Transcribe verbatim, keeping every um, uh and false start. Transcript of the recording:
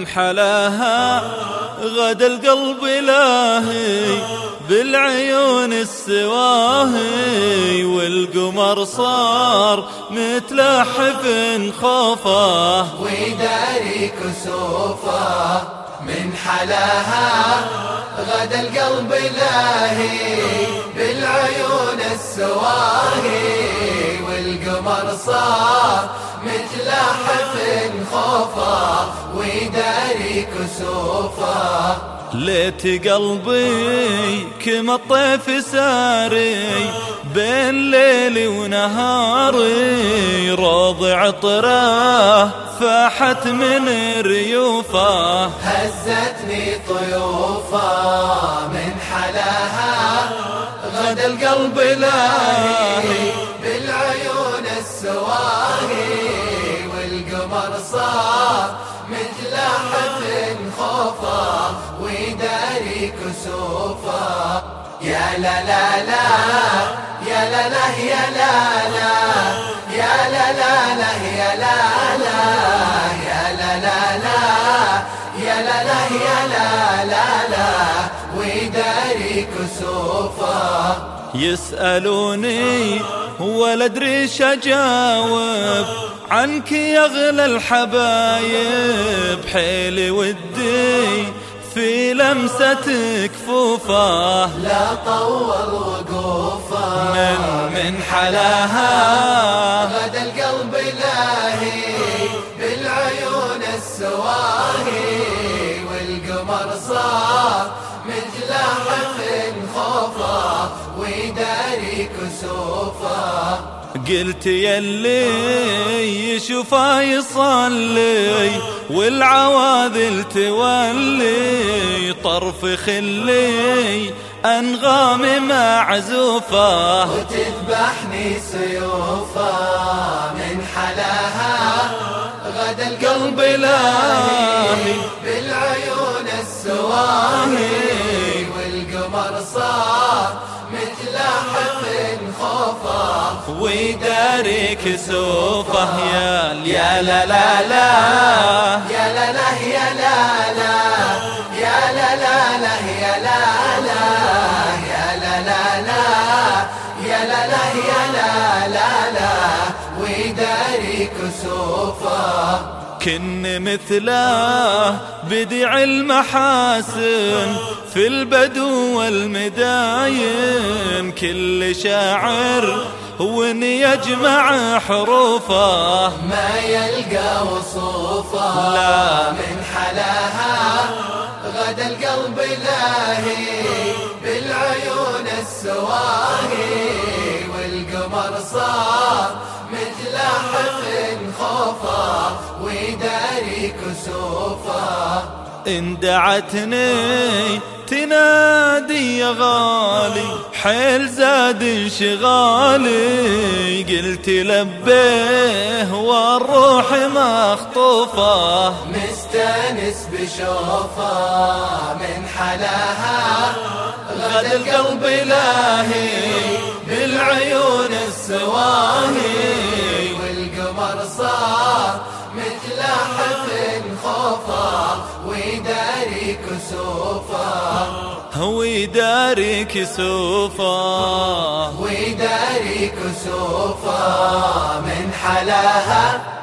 من حلاها غدا القلب لاهي بالعيون السواهي، والقمر صار متلحف خوفه ويداري كسوفه. من حلاها غدا القلب لاهي بالعيون السواهي، والقمر صار متلحف خوفه ويداري كسوفه. ليت قلبي كما الطيف ساري بين ليلي ونهاري، روض عطره فاحت من ريوفه هزتني طيوفه. من حلاها غدا القلب لاهي بالعيون السواهي، والقمر صار متلحف خوفه ويداري كسوفه. يا لا لا لا يا لا لا يا لا لا يا لا لا لا يا لا لا يا لا لا لا يا لا لا يا لا لا لا ويداري كسوفه. يسألوني ولا ادري ايش اجاوب عنك يا اغلى الحبايب، حيلي ودي في لمسة كفوفه لا طول وقوفه. من من حلاها غدا القلب لاهي بالعيون السواهي، والقمر صار متلحف خوفه ويداري كسوفه. قلت يلي يشوفه يصلي والعواذل تولي، طرف خلي أنغام معزوفة وتذبحني سيوفه. من حلاها غدا القلب لاهي بالعيون السواهي، والقمر صار متلحف خوفه ويداري كسوفه. يا يا لا لا لا يا لا لا يا لا لا يا لا لا لا يا لا لا يا لا لا لا يا لا لا يا لا لا لا ويداري كسوفه. كن مثله بديع المحاسن في البدو والمداين، كل شاعر وإن يجمع حروفه ما يلقى وصوفه. لا من حلاها غدا القلب لاهي بالعيون السواهي، والقمر صار متلحف خوفه ويداري كسوفه. إن دعتني تنادي يا غالي حيل زاد انشغالي، قلت لبيه والروح مخطوفة مستانس بشوفه. من حلاها غدا القلب لاهي بالعيون السواهي، والقمر صار متلحف خوفه ويداري كسوفه. ويداري كسوفه ويداري كسوفه. من حلاها